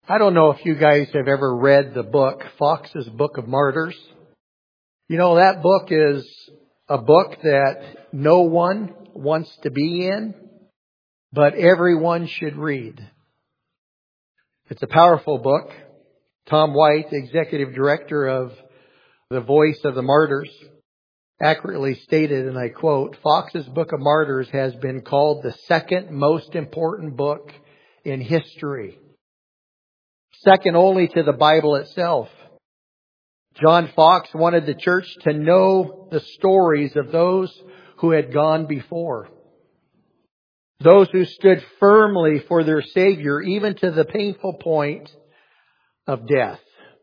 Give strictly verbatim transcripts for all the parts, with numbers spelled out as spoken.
I don't know if you guys have ever read the book, Fox's Book of Martyrs. You know, that book is a book that no one wants to be in, but everyone should read. It's a powerful book. Tom White, the executive director of The Voice of the Martyrs, accurately stated, and I quote, Fox's Book of Martyrs has been called the second most important book in history, second only to the Bible itself. John Fox wanted the church to know the stories of those who had gone before, those who stood firmly for their Savior, even to the painful point of death.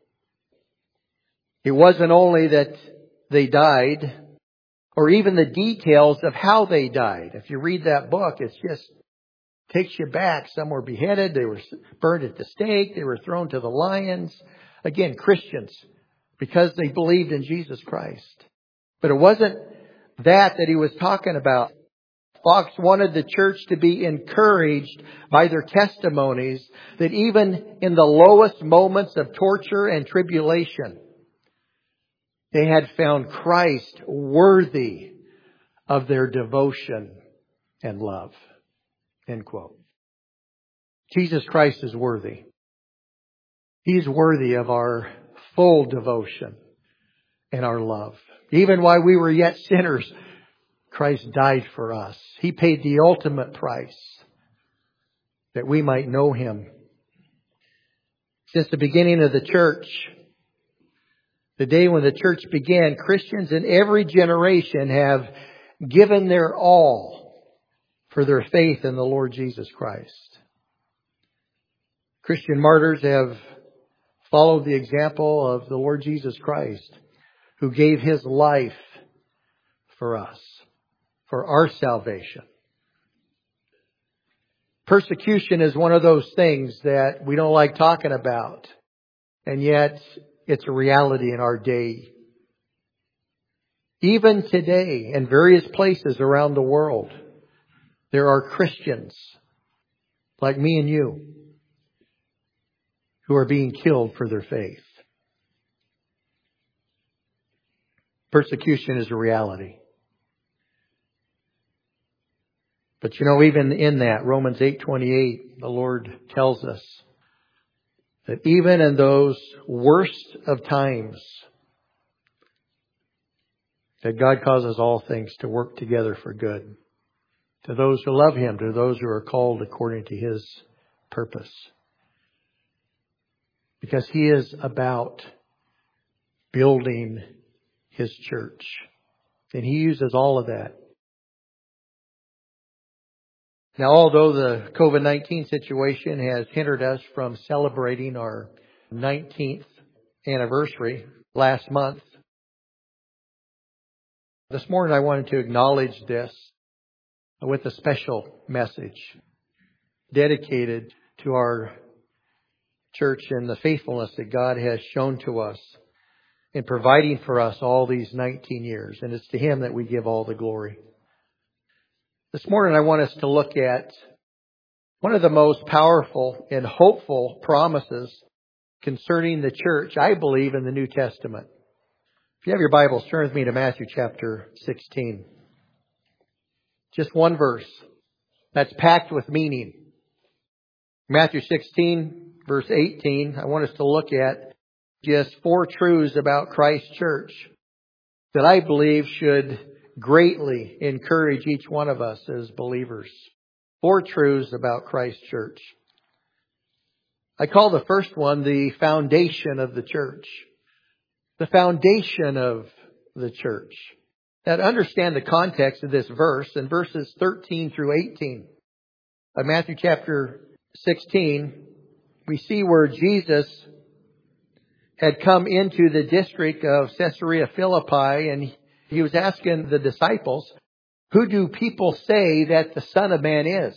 It wasn't only that they died, or even the details of how they died. If you read that book, it just takes you back. Some were beheaded, they were burned at the stake, they were thrown to the lions. Again, Christians, because they believed in Jesus Christ. But it wasn't that that he was talking about. Fox wanted the church to be encouraged by their testimonies that even in the lowest moments of torture and tribulation, they had found Christ worthy of their devotion and love. End quote. Jesus Christ is worthy. He's worthy of our full devotion and our love. Even while we were yet sinners, Christ died for us. He paid the ultimate price that we might know Him. Since the beginning of the church, the day when the church began, Christians in every generation have given their all for their faith in the Lord Jesus Christ. Christian martyrs have followed the example of the Lord Jesus Christ, who gave His life for us, for our salvation. Persecution is one of those things that we don't like talking about, and yet it's a reality in our day. Even today, in various places around the world, there are Christians like me and you who are being killed for their faith. Persecution is a reality. But you know, even in that, Romans eight twenty-eight, the Lord tells us that even in those worst of times, that God causes all things to work together for good, to those who love Him, to those who are called according to His purpose. Because He is about building His church. And He uses all of that. Now, although the COVID nineteen situation has hindered us from celebrating our nineteenth anniversary last month, this morning I wanted to acknowledge this with a special message dedicated to our church and the faithfulness that God has shown to us in providing for us all these nineteen years. And it's to Him that we give all the glory. This morning I want us to look at one of the most powerful and hopeful promises concerning the church, I believe, in the New Testament. If you have your Bibles, turn with me to Matthew chapter sixteen. Just one verse that's packed with meaning. Matthew sixteen, verse eighteen, I want us to look at just four truths about Christ's church that I believe should greatly encourage each one of us as believers. Four truths about Christ's church. I call the first one the foundation of the church. The foundation of the church. Now, to understand the context of this verse, in verses thirteen through eighteen of Matthew chapter sixteen, we see where Jesus had come into the district of Caesarea Philippi, and He was asking the disciples, who do people say that the Son of Man is?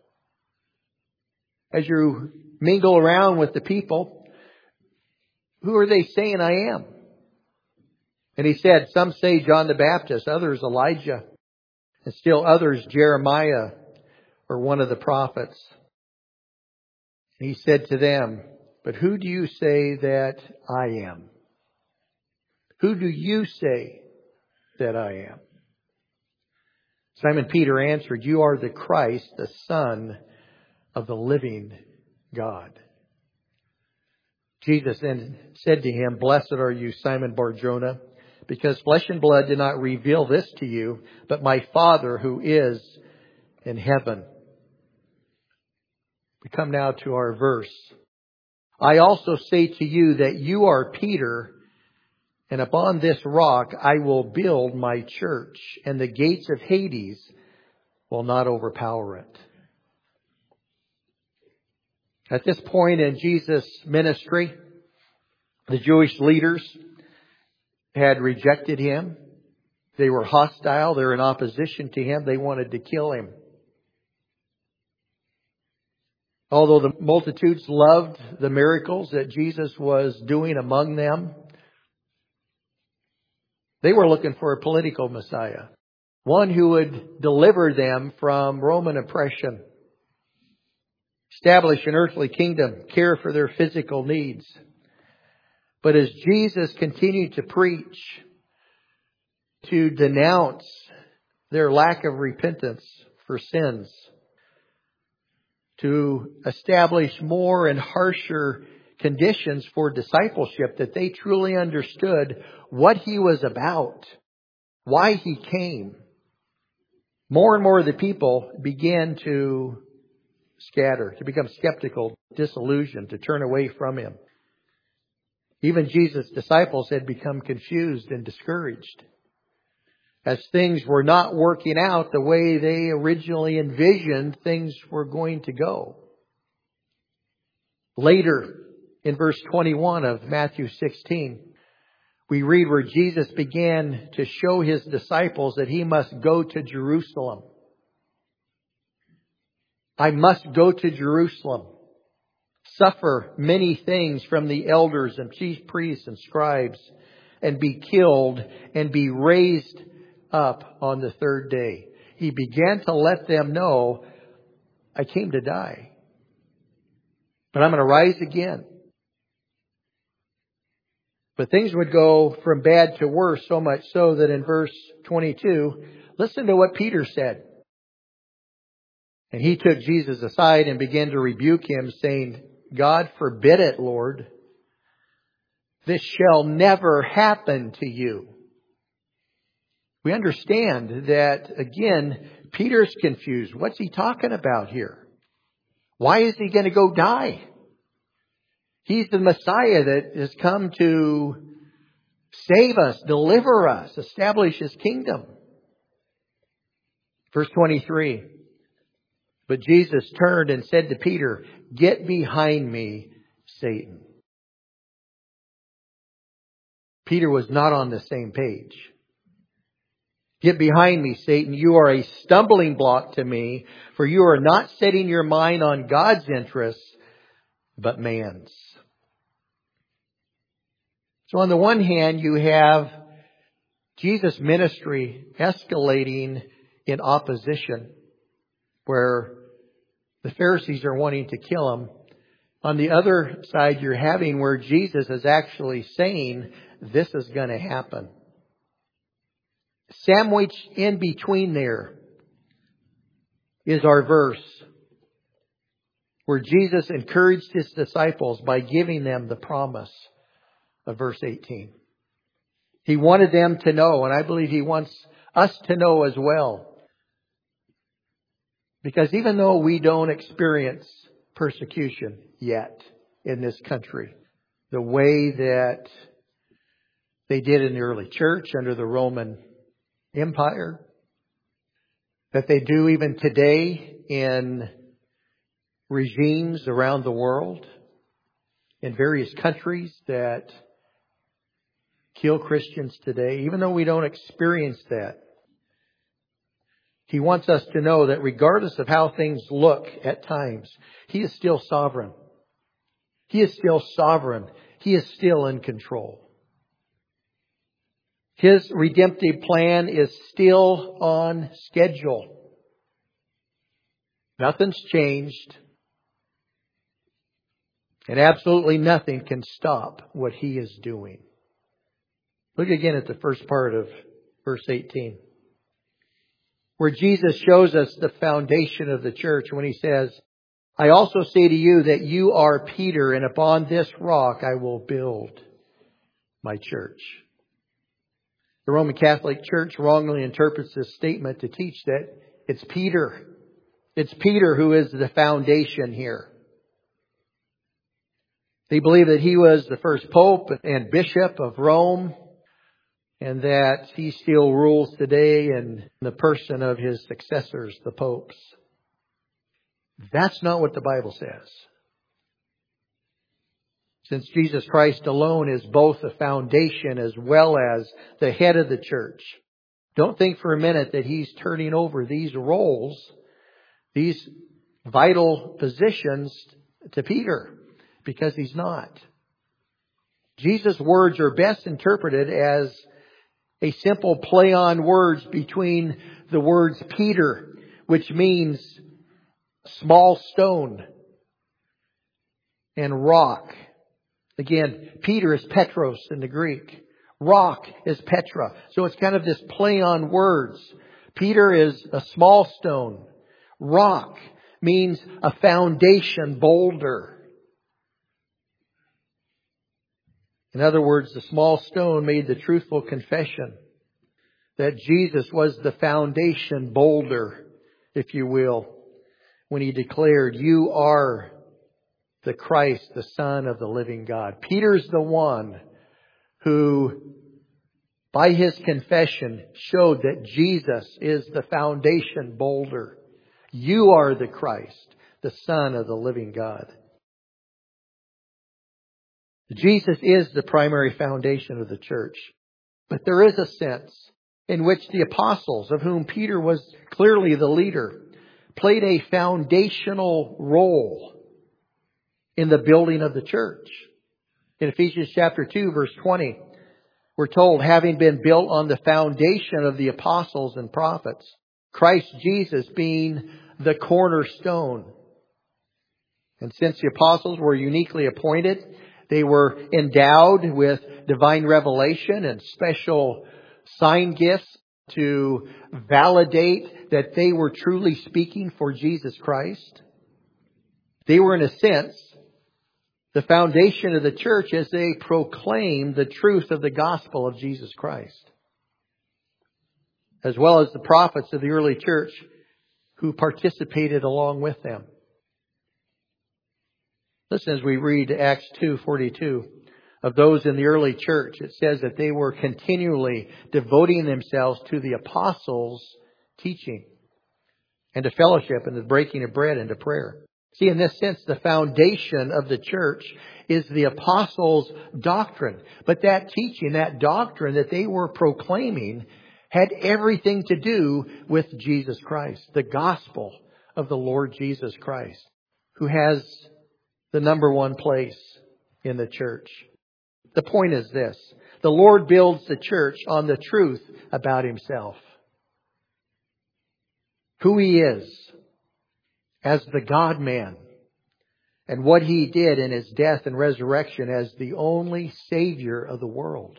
As you mingle around with the people, who are they saying I am? And He said, some say John the Baptist, others Elijah, and still others Jeremiah or one of the prophets. And He said to them, But who do you say that I am? Who do you say that I am? Simon Peter answered, You are the Christ, the Son of the living God. Jesus then said to him, Blessed are you, Simon Bar-Jonah, because flesh and blood did not reveal this to you, but my Father who is in heaven. We come now to our verse. I also say to you that you are Peter, and upon this rock I will build my church, and the gates of Hades will not overpower it. At this point in Jesus' ministry, the Jewish leaders had rejected him. They were hostile. They were in opposition to him. They wanted to kill him. Although the multitudes loved the miracles that Jesus was doing among them, they were looking for a political Messiah, one who would deliver them from Roman oppression, establish an earthly kingdom, care for their physical needs. But as Jesus continued to preach, to denounce their lack of repentance for sins, to establish more and harsher conditions for discipleship, that they truly understood what he was about, why he came, more and more of the people began to scatter, to become skeptical, disillusioned, to turn away from him. Even Jesus' disciples had become confused and discouraged as things were not working out the way they originally envisioned things were going to go. Later, in verse twenty-one of Matthew sixteen, we read where Jesus began to show his disciples that he must go to Jerusalem. I must go to Jerusalem, suffer many things from the elders and chief priests and scribes, and be killed and be raised up on the third day. He began to let them know, I came to die, but I'm going to rise again. But things would go from bad to worse, so much so that in verse twenty-two, listen to what Peter said. And he took Jesus aside and began to rebuke him, saying, God forbid it, Lord. This shall never happen to you. We understand that, again, Peter's confused. What's he talking about here? Why is he going to go die? He's the Messiah that has come to save us, deliver us, establish his kingdom. Verse twenty-three. But Jesus turned and said to Peter, Get behind me, Satan. Peter was not on the same page. Get behind me, Satan. You are a stumbling block to me, for you are not setting your mind on God's interests, but man's. So on the one hand, you have Jesus' ministry escalating in opposition, where the Pharisees are wanting to kill him. On the other side, you're having where Jesus is actually saying, this is going to happen. Sandwiched in between there is our verse where Jesus encouraged his disciples by giving them the promise of verse eighteen. He wanted them to know, and I believe he wants us to know as well. Because even though we don't experience persecution yet in this country, the way that they did in the early church under the Roman Empire, that they do even today in regimes around the world, in various countries that kill Christians today, even though we don't experience that, he wants us to know that regardless of how things look at times, he is still sovereign. He is still sovereign. He is still in control. His redemptive plan is still on schedule. Nothing's changed. And absolutely nothing can stop what He is doing. Look again at the first part of verse eighteen, where Jesus shows us the foundation of the church when He says, I also say to you that you are Peter, and upon this rock I will build my church. The Roman Catholic Church wrongly interprets this statement to teach that it's Peter. It's Peter who is the foundation here. They believe that he was the first pope and bishop of Rome, and that he still rules today in the person of his successors, the popes. That's not what the Bible says. Since Jesus Christ alone is both the foundation as well as the head of the church, don't think for a minute that He's turning over these roles, these vital positions, to Peter, because He's not. Jesus' words are best interpreted as a simple play on words between the words Peter, which means small stone, and rock. Again, Peter is Petros in the Greek. Rock is Petra. So it's kind of this play on words. Peter is a small stone. Rock means a foundation boulder. In other words, the small stone made the truthful confession that Jesus was the foundation boulder, if you will, when He declared, you are the Christ, the Son of the living God. Peter's the one who, by his confession, showed that Jesus is the foundation boulder. You are the Christ, the Son of the living God. Jesus is the primary foundation of the church. But there is a sense in which the apostles, of whom Peter was clearly the leader, played a foundational role in the building of the church. In Ephesians chapter two, verse twenty, we're told, having been built on the foundation of the apostles and prophets, Christ Jesus being the cornerstone. And since the apostles were uniquely appointed, they were endowed with divine revelation and special sign gifts to validate that they were truly speaking for Jesus Christ. They were, in a sense, the foundation of the church as they proclaim the truth of the gospel of Jesus Christ, as well as the prophets of the early church who participated along with them. Listen, as we read Acts two forty-two, of those in the early church, it says that they were continually devoting themselves to the apostles' teaching and to fellowship and the breaking of bread and to prayer. See, in this sense, the foundation of the church is the apostles' doctrine. But that teaching, that doctrine that they were proclaiming had everything to do with Jesus Christ, the gospel of the Lord Jesus Christ, who has the number one place in the church. The point is this: the Lord builds the church on the truth about Himself, who He is as the God-man, and what He did in His death and resurrection as the only Savior of the world.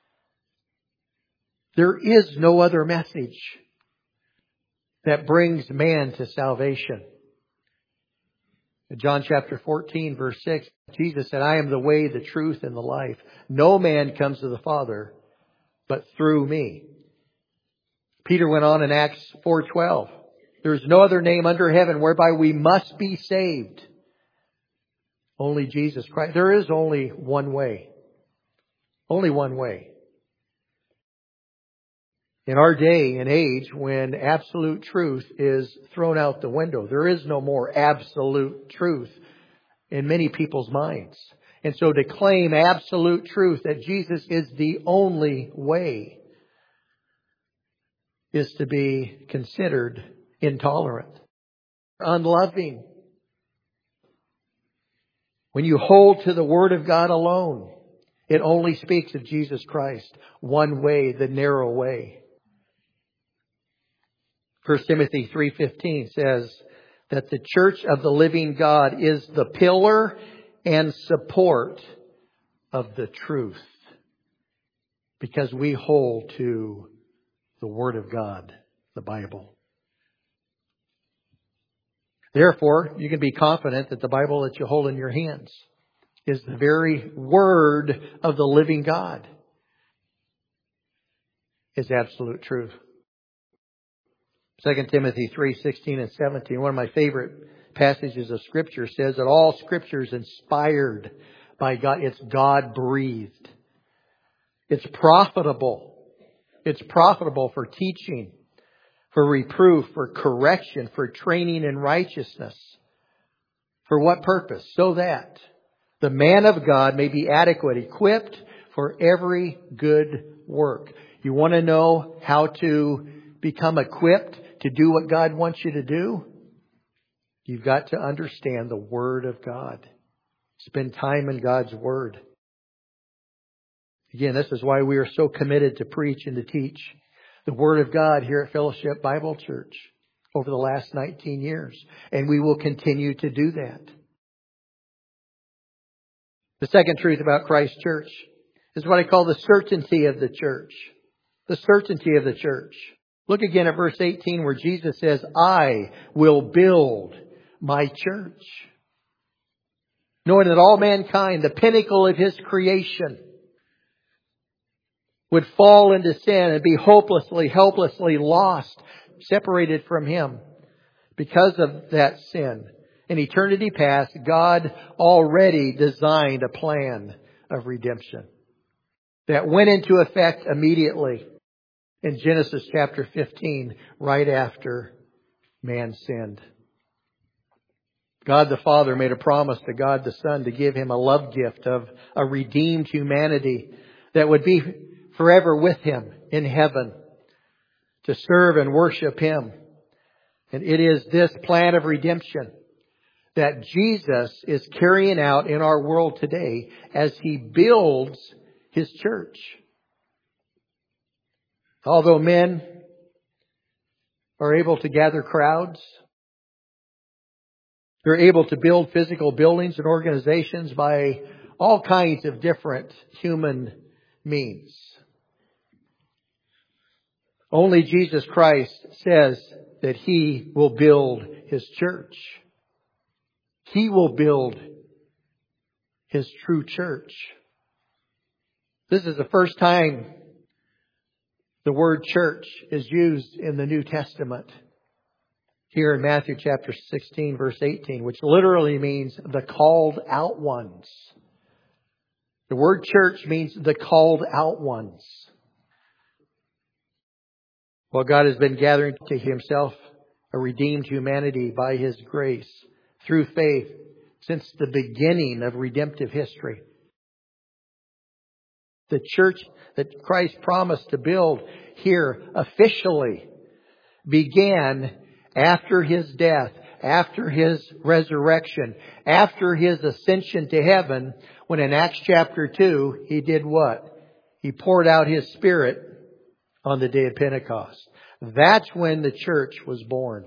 There is no other message that brings man to salvation. In John chapter fourteen, verse six, Jesus said, I am the way, the truth, and the life. No man comes to the Father but through me. Peter went on in Acts four twelve. There is no other name under heaven whereby we must be saved. Only Jesus Christ. There is only one way. Only one way. In our day and age, when absolute truth is thrown out the window, there is no more absolute truth in many people's minds. And so to claim absolute truth that Jesus is the only way is to be considered intolerant, unloving. When you hold to the Word of God alone, it only speaks of Jesus Christ, one way, the narrow way. First Timothy three fifteen says that the church of the living God is the pillar and support of the truth. Because we hold to the Word of God, the Bible. Therefore, you can be confident that the Bible that you hold in your hands is the very Word of the living God. It's absolute truth. Second Timothy three sixteen and seventeen, one of my favorite passages of Scripture, says that all Scripture is inspired by God. It's God-breathed. It's profitable. It's profitable for teaching, for reproof, for correction, for training in righteousness. For what purpose? So that the man of God may be adequate, equipped for every good work. You want to know how to become equipped to do what God wants you to do? You've got to understand the Word of God. Spend time in God's Word. Again, this is why we are so committed to preach and to teach the Word of God here at Fellowship Bible Church over the last nineteen years. And we will continue to do that. The second truth about Christ Church is what I call the certainty of the church. The certainty of the church. Look again at verse eighteen where Jesus says, I will build my church. Knowing that all mankind, the pinnacle of His creation, would fall into sin and be hopelessly, helplessly lost, separated from Him because of that sin. In eternity past, God already designed a plan of redemption that went into effect immediately in Genesis chapter fifteen, right after man sinned. God the Father made a promise to God the Son to give Him a love gift of a redeemed humanity that would be forever with Him in heaven to serve and worship Him. And it is this plan of redemption that Jesus is carrying out in our world today as He builds His church. Although men are able to gather crowds, they're able to build physical buildings and organizations by all kinds of different human means. Only Jesus Christ says that He will build His church. He will build His true church. This is the first time the word church is used in the New Testament. Here in Matthew chapter sixteen, verse eighteen, which literally means the called out ones. The word church means the called out ones. Well, God has been gathering to Himself a redeemed humanity by His grace through faith since the beginning of redemptive history. The church that Christ promised to build here officially began after His death, after His resurrection, after His ascension to heaven, when in Acts chapter two, He did what? He poured out His Spirit on the day of Pentecost. That's when the church was born.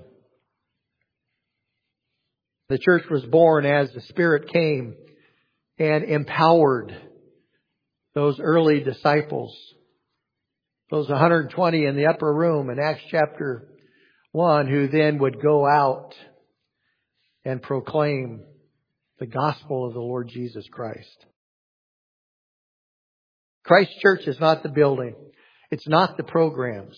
The church was born as the Spirit came and empowered those early disciples, those one hundred twenty in the upper room in Acts chapter one, who then would go out and proclaim the gospel of the Lord Jesus Christ. Christ Church is not the building. It's not the programs.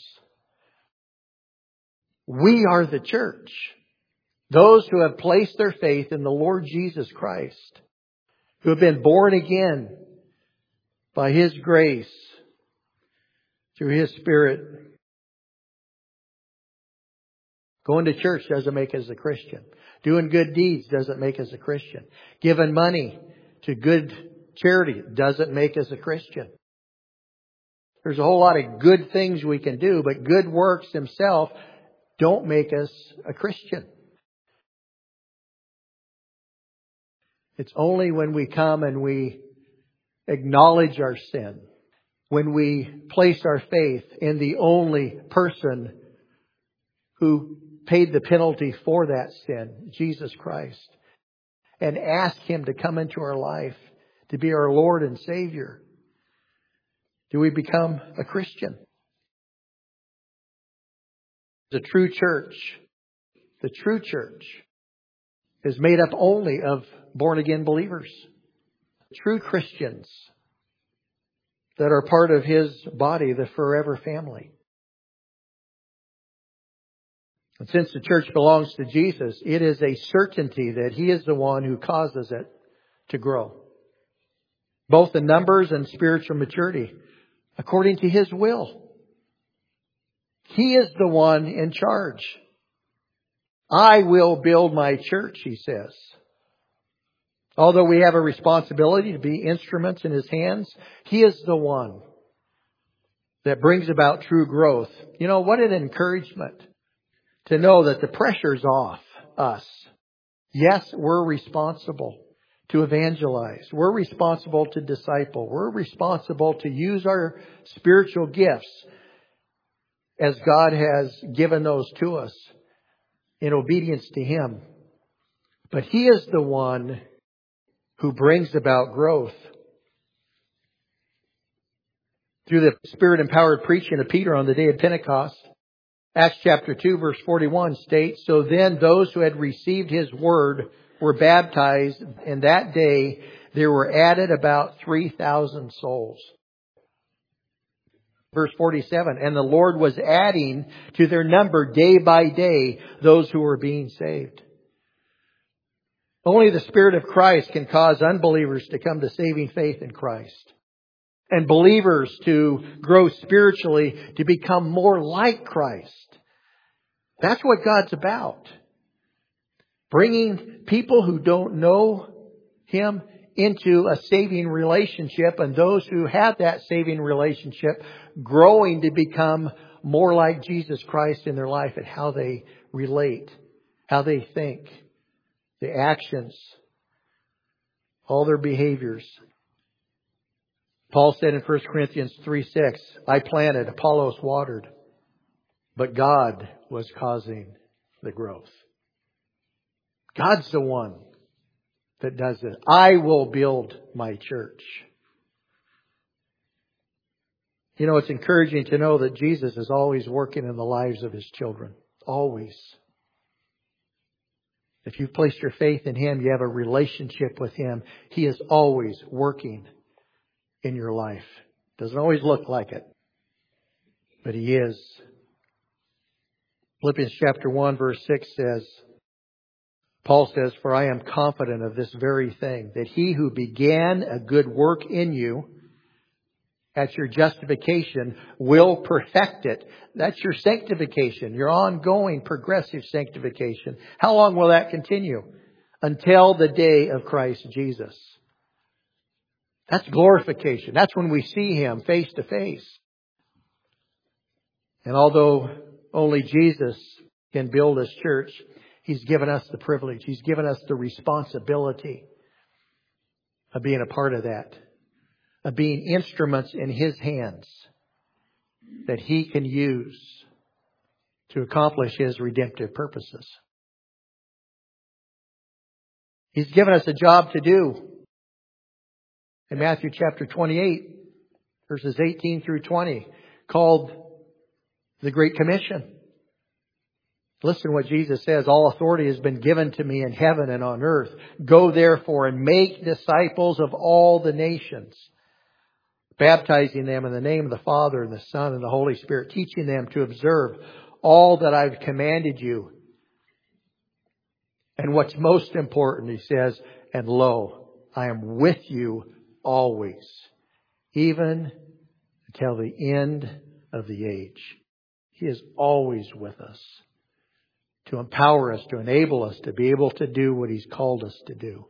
We are the church. Those who have placed their faith in the Lord Jesus Christ, who have been born again by His grace, through His Spirit. Going to church doesn't make us a Christian. Doing good deeds doesn't make us a Christian. Giving money to good charity doesn't make us a Christian. There's a whole lot of good things we can do, but good works themselves don't make us a Christian. It's only when we come and we acknowledge our sin, when we place our faith in the only person who paid the penalty for that sin, Jesus Christ, and ask Him to come into our life, to be our Lord and Savior? Do we become a Christian? The true church, the true church is made up only of born-again believers. True Christians that are part of His body, the forever family. And since the church belongs to Jesus, it is a certainty that He is the one who causes it to grow, both in numbers and spiritual maturity, according to His will. He is the one in charge. I will build my church, He says. Although we have a responsibility to be instruments in His hands, He is the one that brings about true growth. You know, what an encouragement to know that the pressure's off us. Yes, we're responsible to evangelize. We're responsible to disciple. We're responsible to use our spiritual gifts as God has given those to us in obedience to Him. But He is the one who brings about growth. Through the Spirit-empowered preaching of Peter on the day of Pentecost, Acts chapter two verse forty-one states, "So then those who had received His word were baptized, and that day there were added about three thousand souls." Verse forty-seven, "And the Lord was adding to their number day by day those who were being saved." Only the Spirit of Christ can cause unbelievers to come to saving faith in Christ, and believers to grow spiritually to become more like Christ. That's what God's about. Bringing people who don't know Him into a saving relationship, and those who have that saving relationship growing to become more like Jesus Christ in their life and how they relate, how they think, the actions, all their behaviors. Paul said in First Corinthians three six, "I planted, Apollos watered, but God was causing the growth." God's the one that does it. I will build my church. You know, it's encouraging to know that Jesus is always working in the lives of His children. Always. If you've placed your faith in Him, you have a relationship with Him. He is always working in your life. Doesn't always look like it, but He is. Philippians chapter one verse six says, Paul says, "For I am confident of this very thing, that He who began a good work in you at your justification will perfect it." That's your sanctification, your ongoing progressive sanctification. How long will that continue? Until the day of Christ Jesus. That's glorification. That's when we see Him face to face. And although only Jesus can build His church, He's given us the privilege. He's given us the responsibility of being a part of that. Of being instruments in His hands that He can use to accomplish His redemptive purposes. He's given us a job to do. In Matthew chapter twenty-eight, verses eighteen through twenty, called the Great Commission. Listen what Jesus says, "All authority has been given to me in heaven and on earth. Go therefore and make disciples of all the nations, baptizing them in the name of the Father and the Son and the Holy Spirit, teaching them to observe all that I've commanded you." And what's most important, He says, "And lo, I am with you always, even until the end of the age." He is always with us to empower us, to enable us to be able to do what He's called us to do.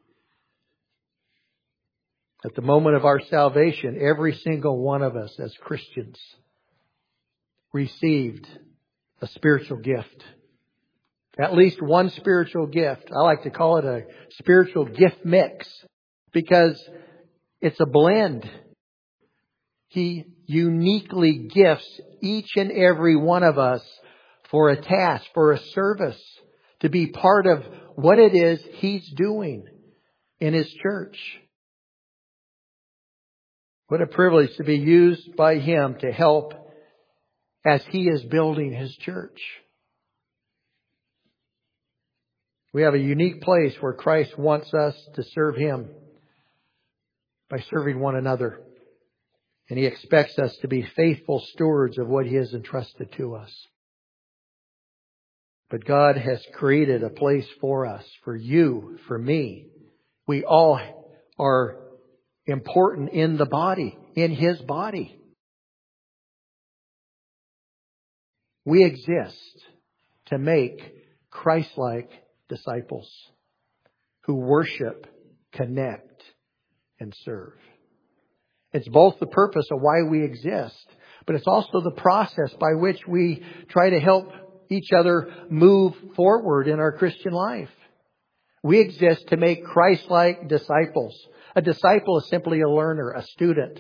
At the moment of our salvation, every single one of us as Christians received a spiritual gift. At least one spiritual gift. I like to call it a spiritual gift mix because it's a blend. He uniquely gifts each and every one of us for a task, for a service, to be part of what it is He's doing. in His church. What a privilege to be used by Him to help as He is building His church. We have a unique place where Christ wants us to serve Him by serving one another. And He expects us to be faithful stewards of what He has entrusted to us. But God has created a place for us, for you, for me. We all are important in the body, in His body. We exist to make Christ-like disciples who worship, connect, and serve. It's both the purpose of why we exist, but it's also the process by which we try to help each other move forward in our Christian life. We exist to make Christ-like disciples. A disciple is simply a learner, a student,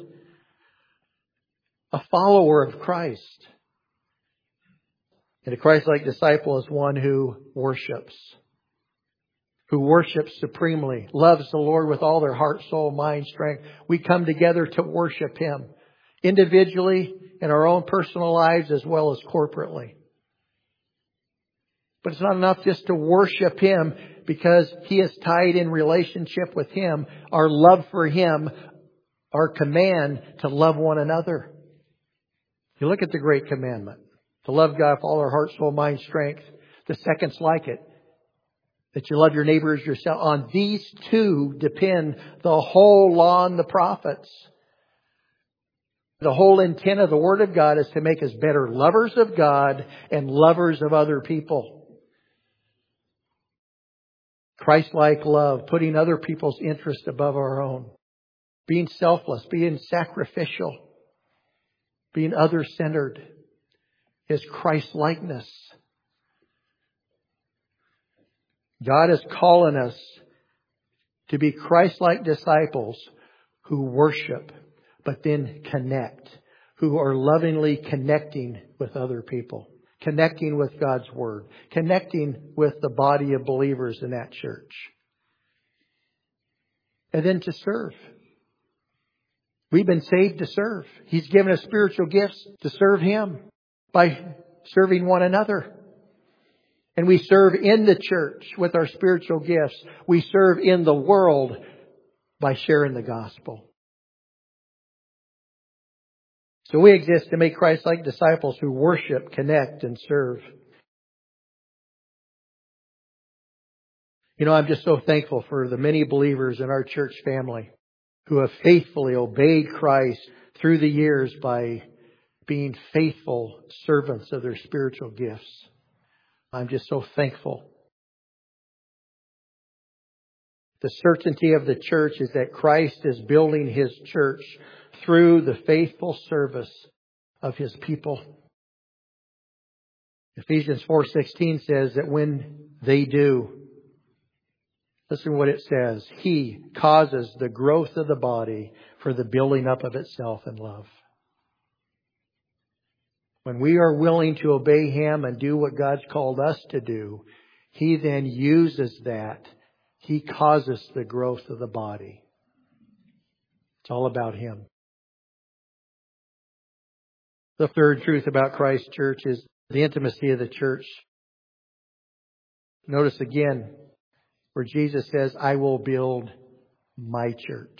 a follower of Christ. And a Christ-like disciple is one who worships, who worships supremely, loves the Lord with all their heart, soul, mind, strength. We come together to worship Him individually in our own personal lives as well as corporately. But it's not enough just to worship Him because He is tied in relationship with Him. Our love for Him, our command to love one another. You look at the great commandment, to love God with all our heart, soul, mind, strength. The second's like it, that you love your neighbor as yourself. On these two depend the whole law and the prophets. The whole intent of the Word of God is to make us better lovers of God and lovers of other people. Christ-like love, putting other people's interest above our own. Being selfless, being sacrificial, being other-centered is Christ-likeness. God is calling us to be Christ-like disciples who worship, but then connect, who are lovingly connecting with other people, connecting with God's Word, connecting with the body of believers in that church. And then to serve. We've been saved to serve. He's given us spiritual gifts to serve Him by serving one another. And we serve in the church with our spiritual gifts. We serve in the world by sharing the gospel. So we exist to make Christ-like disciples who worship, connect, and serve. You know, I'm just so thankful for the many believers in our church family who have faithfully obeyed Christ through the years by being faithful servants of their spiritual gifts. I'm just so thankful. The certainty of the church is that Christ is building His church through the faithful service of His people. Ephesians four sixteen says that when they do, listen to what it says. He causes the growth of the body for the building up of itself in love. When we are willing to obey Him and do what God's called us to do, He then uses that. He causes the growth of the body. It's all about Him. The third truth about Christ's church is the intimacy of the church. Notice again where Jesus says, I will build my church.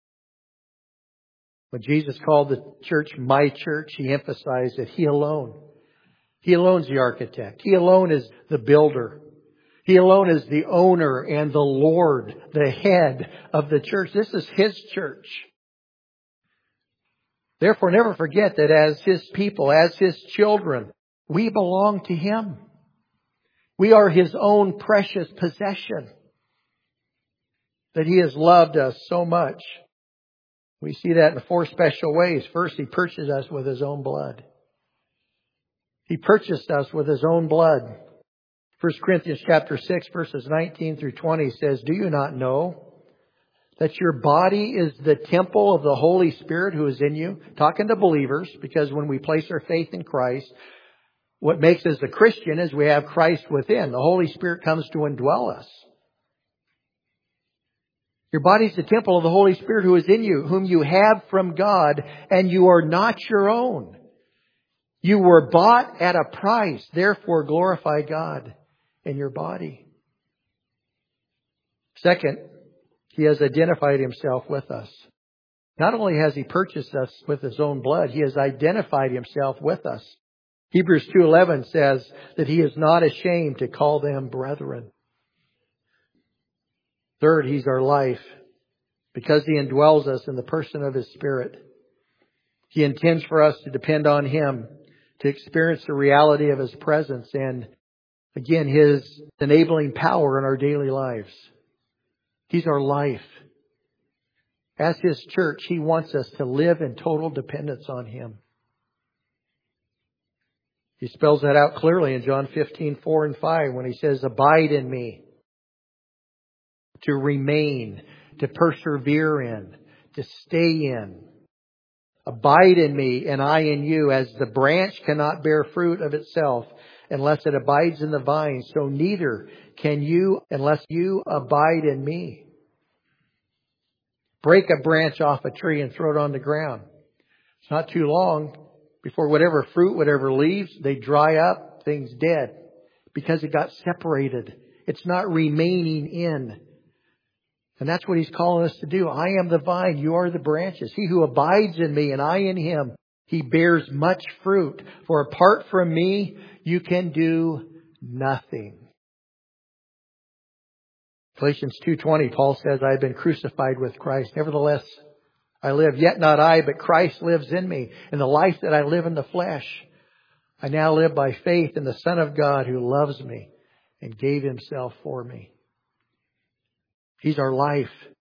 When Jesus called the church my church, He emphasized that He alone, He alone is the architect. He alone is the builder. He alone is the owner and the Lord, the head of the church. This is His church. Therefore, never forget that as His people, as His children, we belong to Him. We are His own precious possession. That He has loved us so much. We see that in four special ways. First, He purchased us with His own blood. He purchased us with His own blood. First Corinthians chapter six, verses nineteen through twenty says, do you not know that your body is the temple of the Holy Spirit who is in you? Talking to believers, because when we place our faith in Christ, what makes us a Christian is we have Christ within. The Holy Spirit comes to indwell us. Your body is the temple of the Holy Spirit who is in you, whom you have from God, and you are not your own. You were bought at a price. Therefore, glorify God in your body. Second, He has identified Himself with us. Not only has He purchased us with His own blood, He has identified Himself with us. Hebrews two eleven says that He is not ashamed to call them brethren. Third, He's our life. Because He indwells us in the person of His Spirit, He intends for us to depend on Him, to experience the reality of His presence and, again, His enabling power in our daily lives. He's our life. As His church, He wants us to live in total dependence on Him. He spells that out clearly in John fifteen, four and five when He says, abide in me. To remain, to persevere in, to stay in. Abide in me and I in you, as the branch cannot bear fruit of itself unless it abides in the vine, so neither can you unless you abide in me. Break a branch off a tree and throw it on the ground. It's not too long before whatever fruit, whatever leaves, they dry up, things dead, because it got separated. It's not remaining in. And that's what He's calling us to do. I am the vine, you are the branches. He who abides in me and I in him, he bears much fruit. For apart from me, you can do nothing. Galatians two twenty, Paul says, I have been crucified with Christ. Nevertheless, I live, yet not I, but Christ lives in me. In the life that I live in the flesh, I now live by faith in the Son of God who loves me and gave Himself for me. He's our life.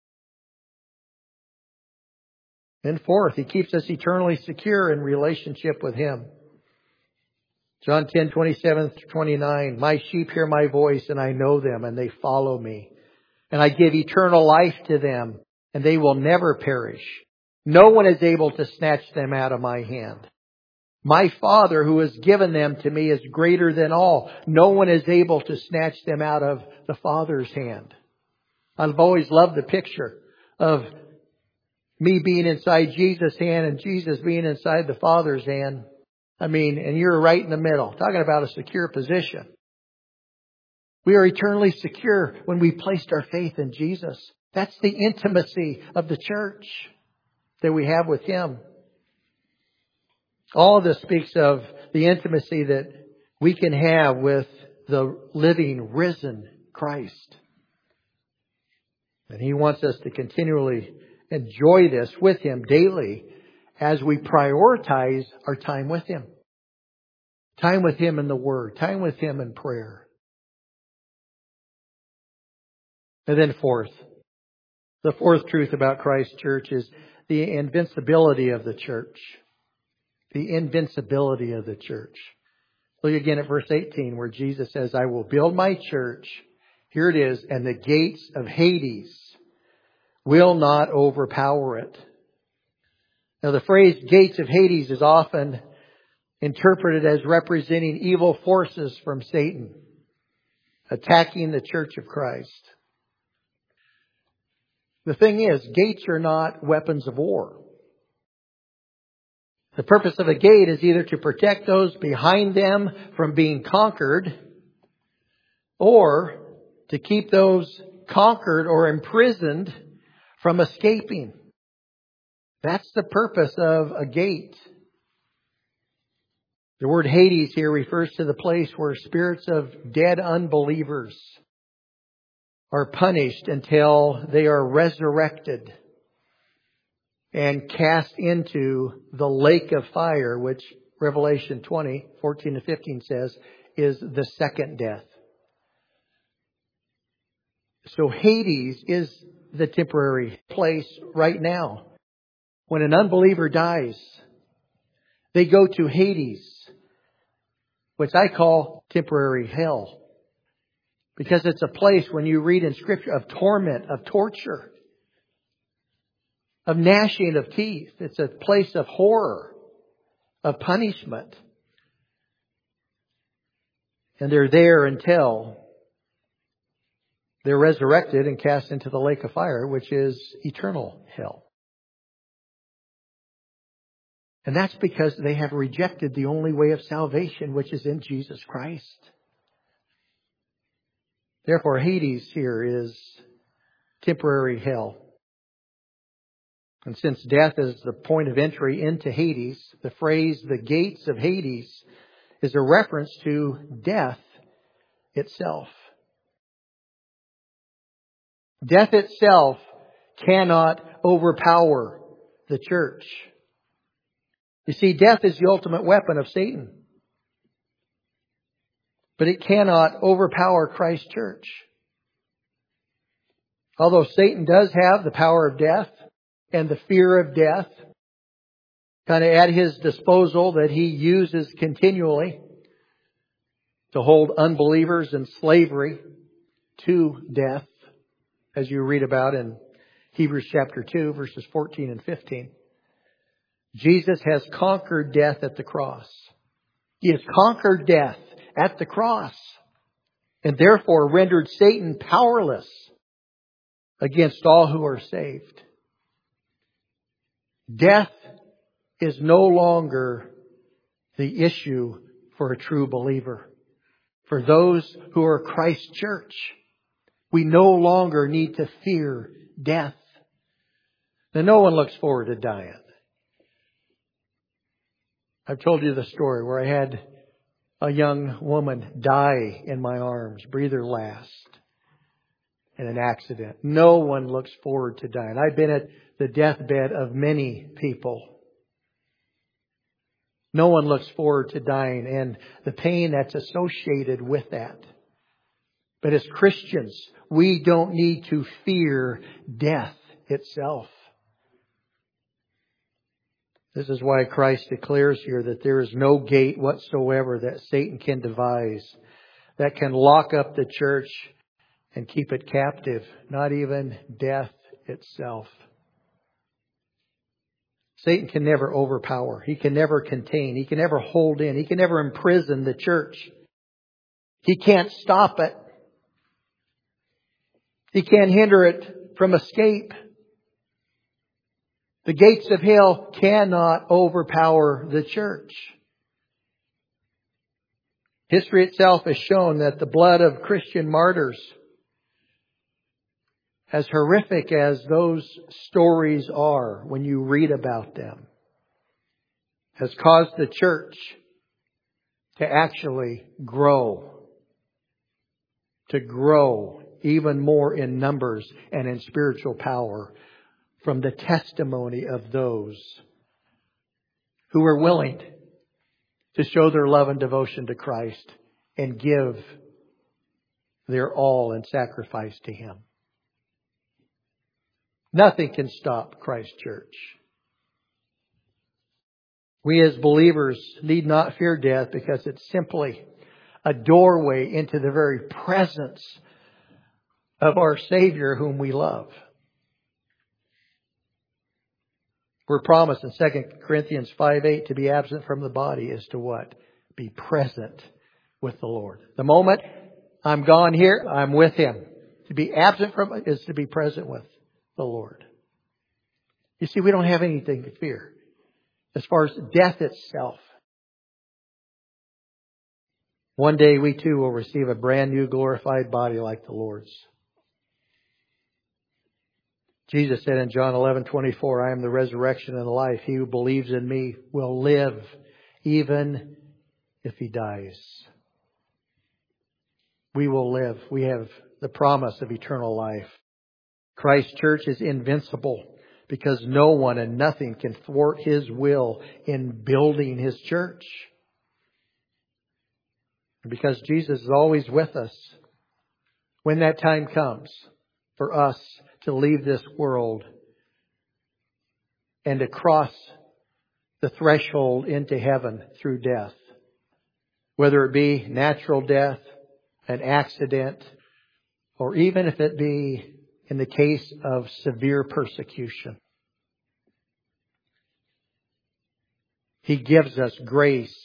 And fourth, He keeps us eternally secure in relationship with Him. John ten, twenty-seven through twenty-nine, my sheep hear my voice and I know them and they follow me. And I give eternal life to them and they will never perish. No one is able to snatch them out of my hand. My Father who has given them to me is greater than all. No one is able to snatch them out of the Father's hand. I've always loved the picture of me being inside Jesus' hand and Jesus being inside the Father's hand. I mean, and you're right in the middle. Talking about a secure position. We are eternally secure when we placed our faith in Jesus. That's the intimacy of the church that we have with Him. All of this speaks of the intimacy that we can have with the living, risen Christ. And He wants us to continually enjoy this with Him daily as we prioritize our time with Him. Time with Him in the Word. Time with Him in prayer. And then fourth, the fourth truth about Christ's church is the invincibility of the church. The invincibility of the church. Look again at verse eighteen where Jesus says, I will build my church. Here it is. And the gates of Hades will not overpower it. Now the phrase gates of Hades is often interpreted as representing evil forces from Satan attacking the church of Christ. The thing is, gates are not weapons of war. The purpose of a gate is either to protect those behind them from being conquered or to keep those conquered or imprisoned from escaping. That's the purpose of a gate. The word Hades here refers to the place where spirits of dead unbelievers are punished until they are resurrected and cast into the lake of fire, which Revelation twenty, fourteen to fifteen says is the second death. So Hades is the temporary place right now. When an unbeliever dies, they go to Hades, which I call temporary hell. Because it's a place, when you read in Scripture, of torment, of torture, of gnashing of teeth. It's a place of horror, of punishment. And they're there until they're resurrected and cast into the lake of fire, which is eternal hell. And that's because they have rejected the only way of salvation, which is in Jesus Christ. Therefore, Hades here is temporary hell. And since death is the point of entry into Hades, the phrase, the gates of Hades, is a reference to death itself. Death itself cannot overpower the church. You see, death is the ultimate weapon of Satan. But it cannot overpower Christ's church. Although Satan does have the power of death and the fear of death kind of at his disposal that he uses continually to hold unbelievers in slavery to death, as you read about in Hebrews chapter two, verses fourteen and fifteen. Jesus has conquered death at the cross. He has conquered death at the cross and therefore rendered Satan powerless against all who are saved. Death is no longer the issue for a true believer. For those who are Christ's church, we no longer need to fear death. Now, no one looks forward to dying. I've told you the story where I had a young woman die in my arms, breathe her last, in an accident. No one looks forward to dying. I've been at the deathbed of many people. No one looks forward to dying and the pain that's associated with that. But as Christians, we don't need to fear death itself. This is why Christ declares here that there is no gate whatsoever that Satan can devise that can lock up the church and keep it captive, not even death itself. Satan can never overpower. He can never contain. He can never hold in. He can never imprison the church. He can't stop it. He can't hinder it from escape. The gates of hell cannot overpower the church. History itself has shown that the blood of Christian martyrs, as horrific as those stories are when you read about them, has caused the church to actually grow. To grow even more in numbers and in spiritual power from the testimony of those who were willing to show their love and devotion to Christ and give their all and sacrifice to Him. Nothing can stop Christ's church. We as believers need not fear death because it's simply a doorway into the very presence of our Savior whom we love. We're promised in Second Corinthians five eight to be absent from the body is to what? Be present with the Lord. The moment I'm gone here, I'm with Him. To be absent from it is to be present with the Lord. You see, we don't have anything to fear as far as death itself. One day we too will receive a brand new glorified body like the Lord's. Jesus said in John eleven twenty-four, I am the resurrection and the life. He who believes in me will live even if he dies. We will live. We have the promise of eternal life. Christ's church is invincible because no one and nothing can thwart His will in building His church. And because Jesus is always with us, when that time comes for us to leave this world and to cross the threshold into heaven through death, whether it be natural death, an accident, or even if it be in the case of severe persecution, He gives us grace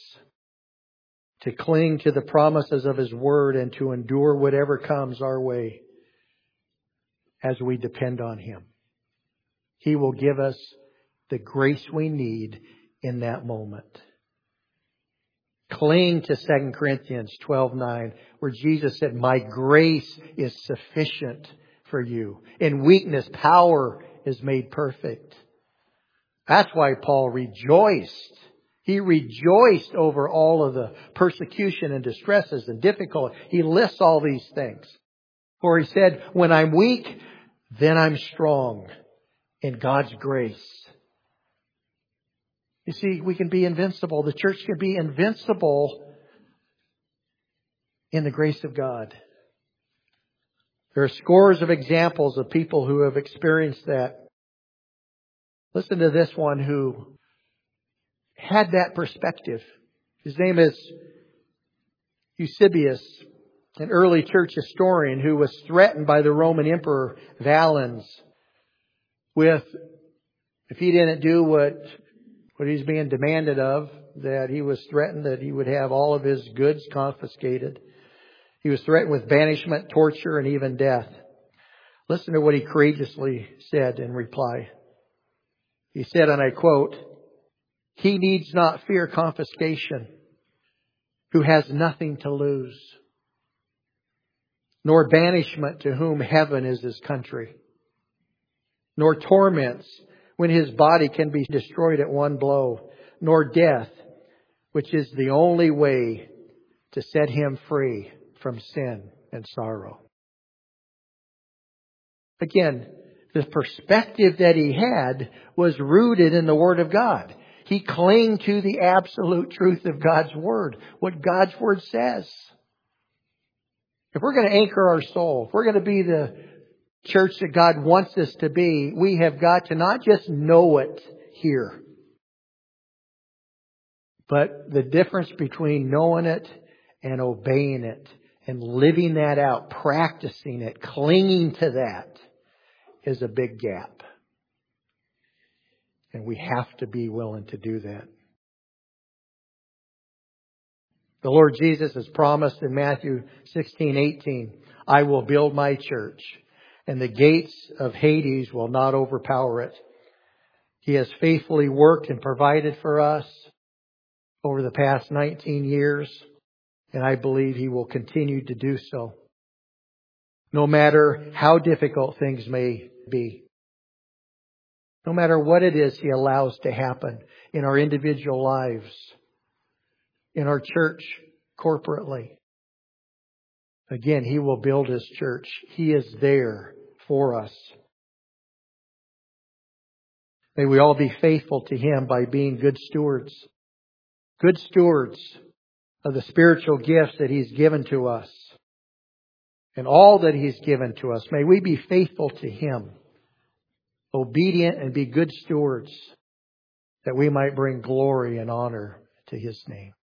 to cling to the promises of His Word and to endure whatever comes our way as we depend on Him. He will give us the grace we need in that moment. Cling to Second Corinthians twelve nine, where Jesus said, "My grace is sufficient for you. In weakness, power is made perfect." That's why Paul rejoiced. He rejoiced over all of the persecution and distresses and difficulty. He lists all these things. For he said, "When I'm weak, then I'm strong in God's grace." You see, we can be invincible. The church can be invincible in the grace of God. There are scores of examples of people who have experienced that. Listen to this one who had that perspective. His name is Eusebius, an early church historian who was threatened by the Roman Emperor Valens with, if he didn't do what, what he's being demanded of, that he was threatened that he would have all of his goods confiscated. He was threatened with banishment, torture, and even death. Listen to what he courageously said in reply. He said, and I quote, "He needs not fear confiscation who has nothing to lose, nor banishment to whom heaven is his country, nor torments when his body can be destroyed at one blow, nor death, which is the only way to set him free from sin and sorrow." Again, the perspective that he had was rooted in the Word of God. He clung to the absolute truth of God's Word, what God's Word says. If we're going to anchor our soul, if we're going to be the church that God wants us to be, we have got to not just know it here, but the difference between knowing it and obeying it and living that out, practicing it, clinging to that, is a big gap. And we have to be willing to do that. The Lord Jesus has promised in Matthew sixteen eighteen, "I will build my church, and the gates of Hades will not overpower it." He has faithfully worked and provided for us over the past nineteen years, and I believe He will continue to do so, no matter how difficult things may be. No matter what it is He allows to happen in our individual lives, in our church corporately. Again, He will build His church. He is there for us. May we all be faithful to Him by being good stewards. Good stewards of the spiritual gifts that He's given to us. And all that He's given to us. May we be faithful to Him. Obedient and be good stewards, that we might bring glory and honor to His name.